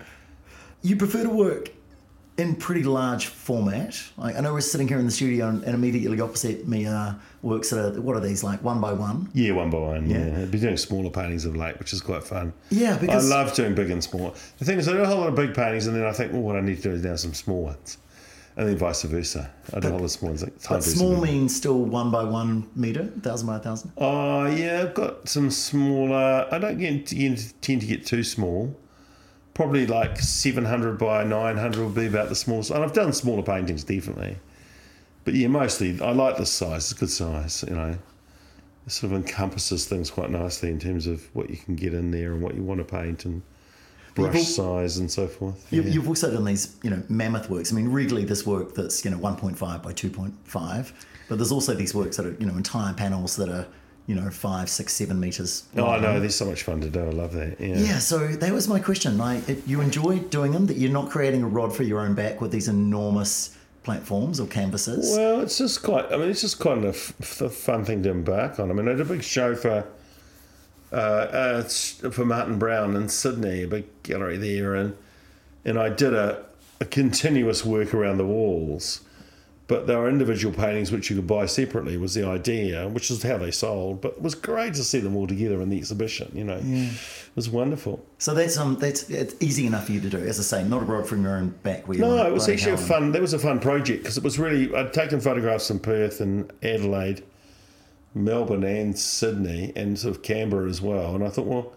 You prefer to work in pretty large format. Like, I know we're sitting here in the studio and, and immediately opposite me uh, works at a, what are these, like one by one? Yeah, one by one, yeah. Yeah. I've been doing smaller paintings of late, which is quite fun. Yeah, because... I love doing big and small. The thing is, I do a whole lot of big paintings and then I think, well, what I need to do is now some small ones. And then vice versa. I do a whole lot of small ones. Like, but small means still one by one metre, thousand by a thousand? Oh, yeah, I've got some smaller... I don't get, tend to get too small. Probably like seven hundred by nine hundred would be about the smallest. And I've done smaller paintings, definitely. But yeah, mostly, I like this size. It's a good size, you know. It sort of encompasses things quite nicely in terms of what you can get in there and what you want to paint and brush You've, size and so forth. You've, yeah. you've also done these, you know, mammoth works. I mean, regularly this work that's, you know, one point five by two point five. But there's also these works that are, you know, entire panels that are, you know, five, six, seven metres. Oh, I know. There's so much fun to do. I love that. Yeah. Yeah, so that was my question. Like, it, you enjoy doing them, that you're not creating a rod for your own back with these enormous platforms or canvases? Well, it's just quite, I mean, it's just kind of a fun thing to embark on. I mean, I did a big show for, uh, uh, for Martin Brown in Sydney, a big gallery there, and and I did a, a continuous work around the walls. but there were individual paintings which you could buy separately was the idea, which is how they sold. But it was great to see them all together in the exhibition, you know. Yeah. It was wonderful. So that's um that's it's easy enough for you to do, as I say, not a rod from your own back. Where No, you're it was bloody actually a howling. fun, that was a fun project because it was really, I'd taken photographs in Perth and Adelaide, Melbourne and Sydney and sort of Canberra as well. And I thought, well,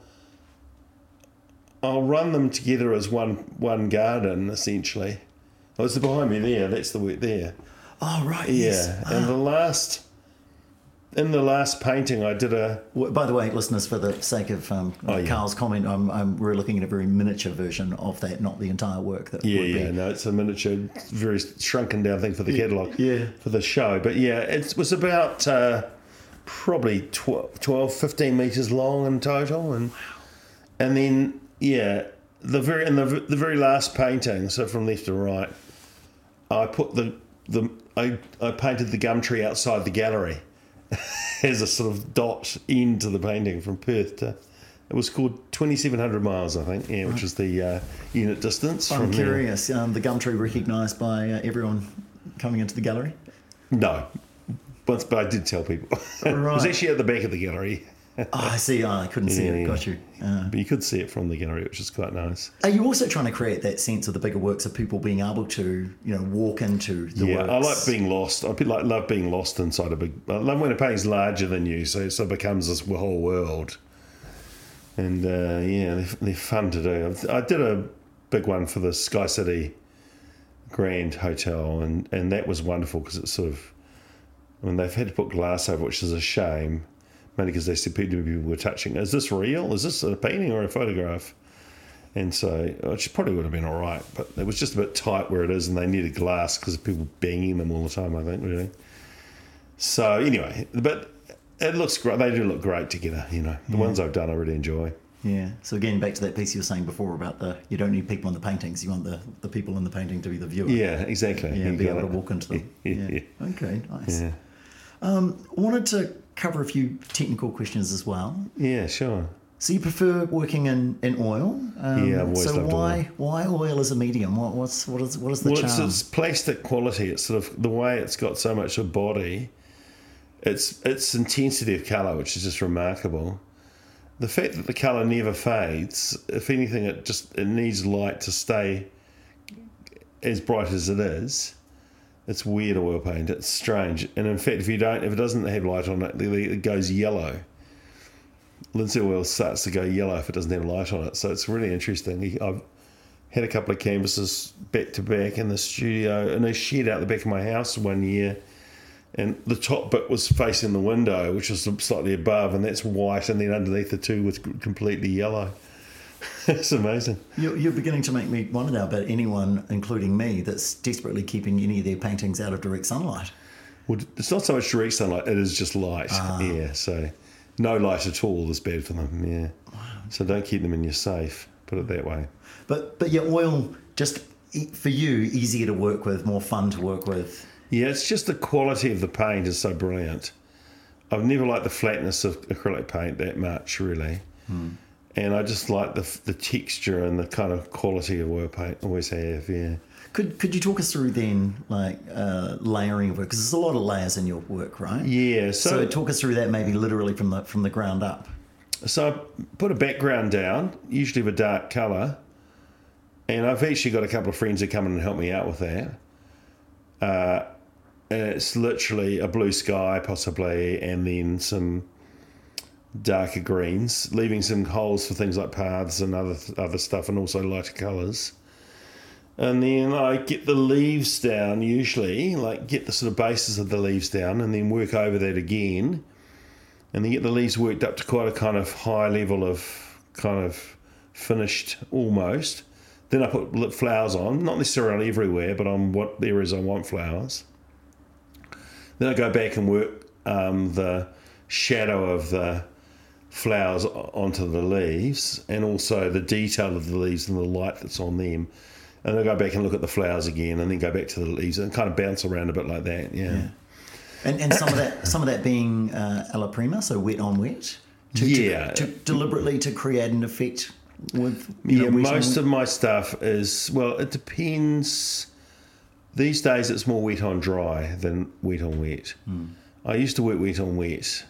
I'll run them together as one one garden, essentially. Oh, it's behind me there. That's the work there. Oh, right, Yeah. yes. And Ah. the last, in the last painting, I did a, Well, by the way, listeners, for the sake of um, Oh, yeah. Carl's comment, I'm, I'm, we're looking at a very miniature version of that, not the entire work. That yeah, would yeah, be. no, it's a miniature, very shrunken down thing for the catalogue, yeah. for the show. But yeah, it was about uh, probably twelve, twelve, fifteen metres long in total. And and then, yeah, the very in the, the very last painting, so from left to right, I put the, the I, I painted the gum tree outside the gallery as a sort of dot into the painting from Perth to, it was called twenty-seven hundred miles, I think, yeah, which is the uh, unit distance. I'm from there. curious, um, the gum tree recognised by uh, everyone coming into the gallery? No, but, but I did tell people. It was Right. actually at the back of the gallery. Oh, I see. Oh, I couldn't see Yeah, it. yeah. Got you. Uh, But you could see it from the gallery, which is quite nice. are you also trying to create that sense of the bigger works of people being able to, you know, walk into the Yeah, works? I like being lost. I be- like love being lost inside a big. I love when a painting's larger than you, so it sort of becomes this whole world. And uh, yeah, they're, they're fun to do. I did a big one for the Sky City Grand Hotel, and, and that was wonderful because it's sort of, I mean, they've had to put glass over, which is a shame, mainly because they said people were touching. Is this real? Is this a painting or a photograph? And so, which probably would have been all right, but it was just a bit tight where it is, and they needed glass because of people banging them all the time, I think, really. So, anyway, but it looks great. They do look great together, you know. The ones I've done, I really enjoy. Yeah. So again, back to that piece you were saying before about the you don't need people in the paintings. You want the, the people in the painting to be the viewer. Yeah, exactly. Yeah. You Be got able it. to walk into them. Yeah. Yeah. Okay. Nice. Yeah. Um, wanted to cover a few technical questions as well. Yeah, sure. So you prefer working in, in oil? Um, Yeah, I've always so loved why why oil as a medium? What what's what is what is the Well, it's charm? its plastic quality. It's sort of the way it's got so much of body. It's its intensity of colour, which is just remarkable. The fact that the colour never fades. If anything, it just it needs light to stay as bright as it is. It's weird oil paint. It's strange. And in fact, if you don't, if it doesn't have light on it, it goes yellow. Linseed oil starts to go yellow if it doesn't have light on it. So it's really interesting. I've had a couple of canvases back to back in the studio, in a shed out the back of my house one year. And the top bit was facing the window, which was slightly above, and that's white, and then underneath the two was completely yellow. It's amazing. You're, you're beginning to make me wonder now about anyone, including me, that's desperately keeping any of their paintings out of direct sunlight. Well, it's not so much direct sunlight, it is just light. Yeah, so no light at all is bad for them, yeah. So don't keep them in your safe, put it that way. But but yeah, oil just e- for you easier to work with, more fun to work with. Yeah, it's just the quality of the paint is so brilliant. I've never liked the flatness of acrylic paint that much, really. Hmm. And I just like the the texture and the kind of quality of oil paint. Always have, yeah. Could could you talk us through then, like uh, layering of work? Because there's a lot of layers in your work, right? Yeah. So, So talk us through that, maybe literally from the from the ground up. so I put a background down, usually of a dark colour, and I've actually got a couple of friends that come in and help me out with that. Uh, and it's literally a blue sky, possibly, and then some darker greens, leaving some holes for things like paths and other other stuff, and also lighter colours. And then I get the leaves down, usually, like get the sort of bases of the leaves down, and then work over that again, and then get the leaves worked up to quite a kind of high level of kind of finished almost. Then I put flowers on, not necessarily everywhere, but on what areas I want flowers. Then I go back and work um, the shadow of the flowers onto the leaves, and also the detail of the leaves and the light that's on them. And then I go back and look at the flowers again, and then go back to the leaves and kind of bounce around a bit like that. Yeah. Yeah. And and some of that some of that being uh, alla prima, so wet on wet. To, Yeah. To, to deliberately to create an effect with you Yeah, know, wet on most wet. of my stuff is, well, it depends. These days it's more wet on dry than wet on wet. Mm. I used to work wet on wet,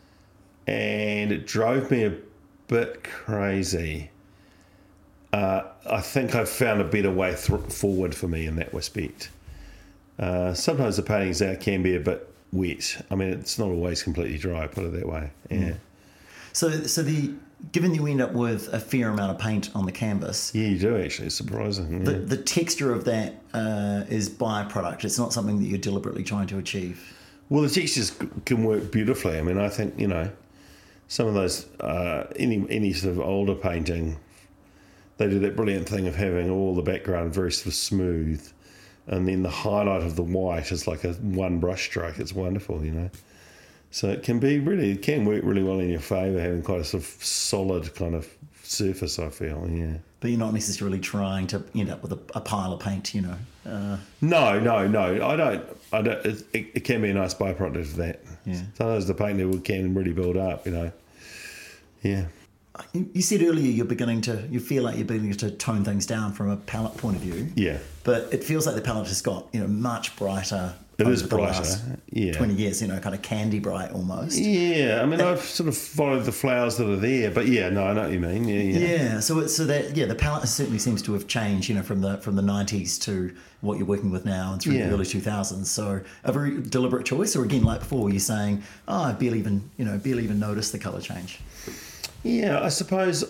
and it drove me a bit crazy. Uh, I think I've found a better way th- forward for me in that respect. Uh, sometimes the paintings out can be a bit wet. I mean, it's not always completely dry, put it that way. Yeah. Mm. So, so the given you end up with a fair amount of paint on the canvas, yeah, you do actually. It's surprising. Yeah. The, the texture of that uh, is byproduct. It's not something that you're deliberately trying to achieve. Well, the textures can work beautifully. I mean, I think you know some of those uh, any any sort of older painting, they do that brilliant thing of having all the background very sort of smooth, and then the highlight of the white is like a one brush stroke. It's wonderful, you know. So it can be really, it can work really well in your favour, having quite a sort of solid kind of surface, I feel, yeah. But you're not necessarily trying to end up with a, a pile of paint, you know. Uh, no, no, no. I don't. I don't. It, it can be a nice byproduct of that. Yeah. Sometimes the paint level can really build up, you know. Yeah. You said earlier you're beginning to, you feel like you're beginning to tone things down from a palette point of view. Yeah. But it feels like the palette has got, you know, much brighter. It is brighter, yeah. twenty years, you know, kind of candy bright almost. Yeah, I mean, I've sort of followed the flowers that are there, but yeah, no, I know what you mean. Yeah, yeah. Yeah, so it, so that yeah, the palette certainly seems to have changed, you know, from the from the nineties to what you're working with now and through yeah. the early two thousands. So a very deliberate choice, or again, like before, you're saying, oh, I barely even, you know, barely even noticed the colour change. Yeah, I suppose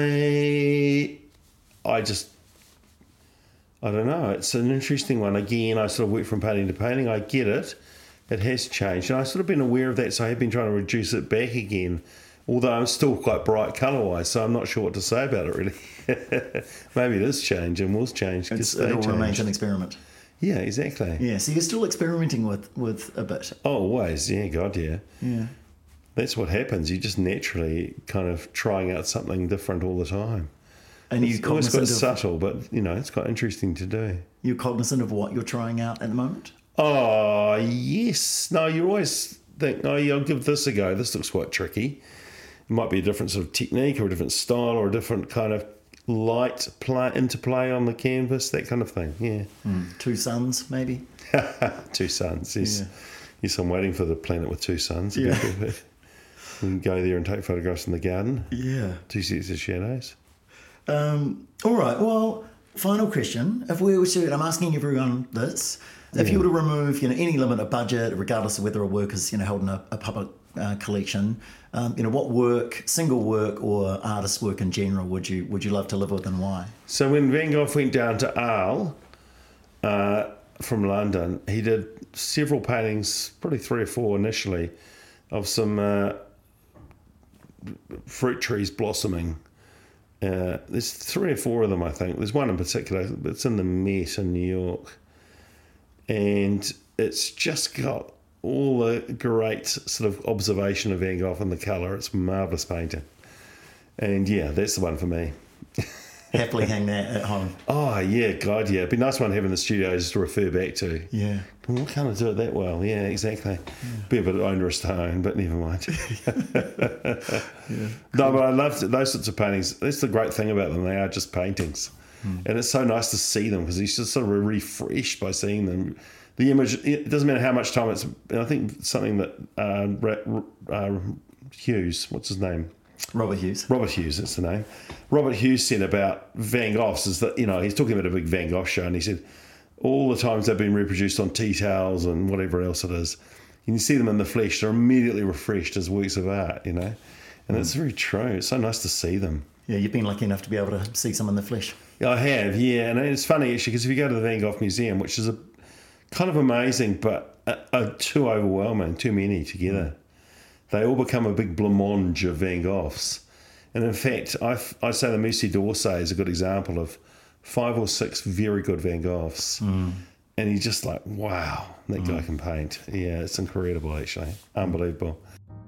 I, I just. I don't know. It's an interesting one. Again, I sort of work from painting to painting. I get it. It has changed. And I've sort of been aware of that, so I have been trying to reduce it back again, although I'm still quite bright colour-wise, so I'm not sure what to say about it, really. Maybe it is change and will change. It's, it all remains an experiment. Yeah, exactly. Yeah, so you're still experimenting with, with a bit. Oh, always. Yeah, God, yeah. Yeah. That's what happens. You're just naturally kind of trying out something different all the time. And it's always quite of, subtle, but, you know, it's quite interesting to do. You're cognizant of what you're trying out at the moment? Oh, yes. No, you always think, oh, yeah, I'll give this a go. This looks quite tricky. It might be a different sort of technique or a different style or a different kind of light play, interplay on the canvas, that kind of thing, yeah. Mm. Two suns, maybe? Two suns, yes. Yeah. Yes, I'm waiting for the planet with two suns. Yeah. We can go there and take photographs in the garden. Yeah. Two sets of shadows. Um, all right, well, final question. If we were to, I'm asking everyone this, if yeah. you were to remove, you know, any limit of budget, regardless of whether a work is, you know, held in a, a public uh, collection, um, you know, what work, single work or artist work in general would you would you love to live with and why? So when Van Gogh went down to Arles uh, from London, he did several paintings, probably three or four initially, of some uh, fruit trees blossoming. Uh, there's three or four of them, I think. There's one in particular. It's in the Met in New York. And it's just got all the great sort of observation of Van Gogh and the colour. It's marvellous painting. And, yeah, that's the one for me. Happily hang that at home. Oh, yeah, God, yeah. It'd be a nice one to have in the studio just to refer back to. Yeah. Well, can't I do it that well? Yeah, exactly. Yeah. Be a bit onerous to own, but never mind. yeah. No, but I love those sorts of paintings. That's the great thing about them. They are just paintings. Mm. And it's so nice to see them because it's just sort of refreshed by seeing them. The image, it doesn't matter how much time it's... I think something that uh, uh, Hughes, what's his name? Robert Hughes. Robert Hughes, that's the name. Robert Hughes said about Van Goghs is that, you know, he's talking about a big Van Gogh show and he said all the times they've been reproduced on tea towels and whatever else it is, you can see them in the flesh, they're immediately refreshed as works of art, you know. And mm. it's very true. It's so nice to see them. Yeah, you've been lucky enough to be able to see some in the flesh. Yeah, I have, yeah. And it's funny, actually, because if you go to the Van Gogh Museum, which is a kind of amazing, but a, a too overwhelming, too many together, mm. they all become a big blancmange of Van Goghs. And in fact, I, I say the Musée d'Orsay is a good example of five or six very good Van Goghs. Mm. And you're just like, wow, that mm. guy can paint. Yeah, it's incredible, actually. Unbelievable.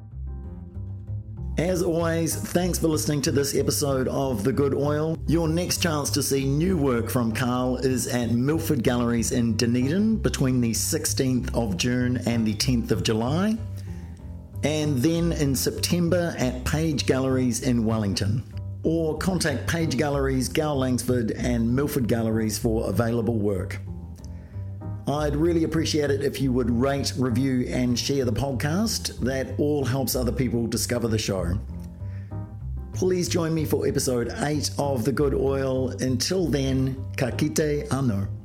As always, thanks for listening to this episode of The Good Oil. Your next chance to see new work from Carl is at Milford Galleries in Dunedin between the sixteenth of June and the tenth of July. And then in September at Page Galleries in Wellington. Or contact Page Galleries, Gow Langsford and Milford Galleries for available work. I'd really appreciate it if you would rate, review, and share the podcast. That all helps other people discover the show. Please join me for episode eight of The Good Oil. Until then, ka kite anō.